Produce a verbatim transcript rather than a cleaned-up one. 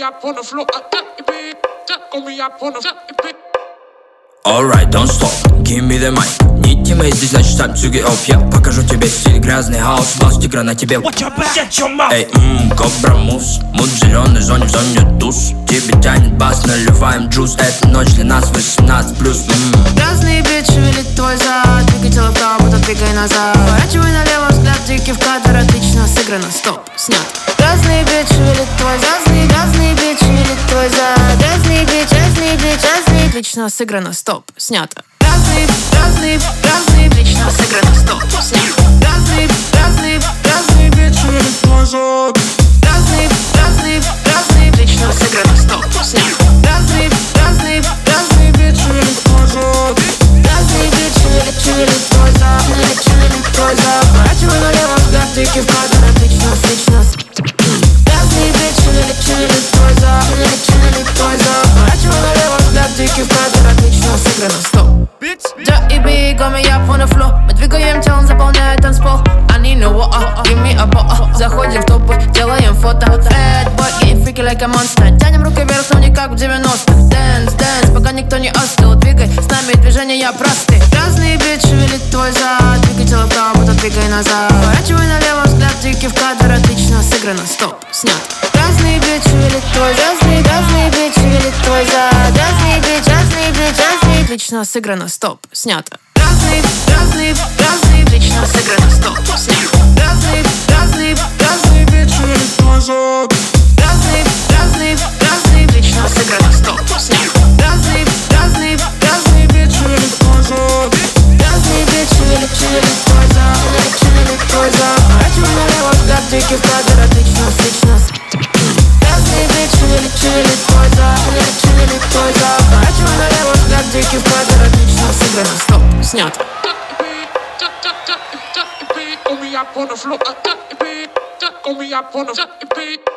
Alright, don't stop, give me the mic. Не тиммейт здесь, значит сам цуги оп. Я покажу тебе стиль, грязный хаус. Бас тигра на тебе. Эй, ммм, кобра мус. Муд в зеленой зоне, в зоне туз. Тебе тянет бас, наливаем джуз. Эта ночь для нас восемнадцать плюс. Разные бит шевелит твой зад. Двигай тело вправо, будто двигай назад. Поворачивай налево, взгляд дикий в кадр. Отлично сыграно, стоп, снят. Разные бит шевелит твой зад. Разные, разные бит шевелит твой зад. Разные бит, разные бит, разные. Отлично сыграно, стоп, снято. Разные, разные, разные, отлично сыграно, стоп, снято. Разные, разные, разные бит шевелит твой зад. Разные, разные, разные, отлично сыграно, стоп, снято. Разные, разные, разные бит шевелит твой зад. Разные бит шевелит, шевелит твой зад. Шевелит, шевелит твой зад. Поворачивай налево, взгляд дикий в кадр. Отлично, отлично. Разные бит шевелит, шевелит твой зад. Шевелит, шевелит твой зад. Поворачивай налево, взгляд дикий в кадр. Отлично сыграно, стоп. Ja и B, got me up on the floor. Мы двигаем телом, заполняет танцпол. I need no water, give me a bottle. Заходим в топы, делаем фото. Bad boy, getting freaky like a monster. Тянем руки вверх, но не как в девяностых. Dance, dance, пока никто не остыл. Двигай, с нами движения просты. Разный бит шевелит твой зад. Двигай тело вправо, будто двигай назад. Поворачивай налево, взгляд дикий в кадр. Отлично сыграно, стоп, снят. Разный бит шевелит твой зад. Разный, разный бит шевелит твой зад. Разный бит, разный бит, разный. Отлично сыграно, стоп, снято. Разный, разный, разный, отлично сыграно, стоп, снято. Разный, разный, разный бит шевелит твой зад. Разный, разный, разный, отлично сыграно, стоп, снято. Разный, разный, разный бит шевелит твой зад. Разный бит шевелит, шевелит твой зад. Шевелит, шевелит твой зад. Поворачивай налево, взгляд дикий в кадр. Отлично, отлично. Разный бит шевелит, шевелит твой зад. Шевелит, шевелит твой зад. Поворачивай налево, взгляд дикий в кадр. Отлично сыграно, стоп, снято. Got me up on the floor, got me up on the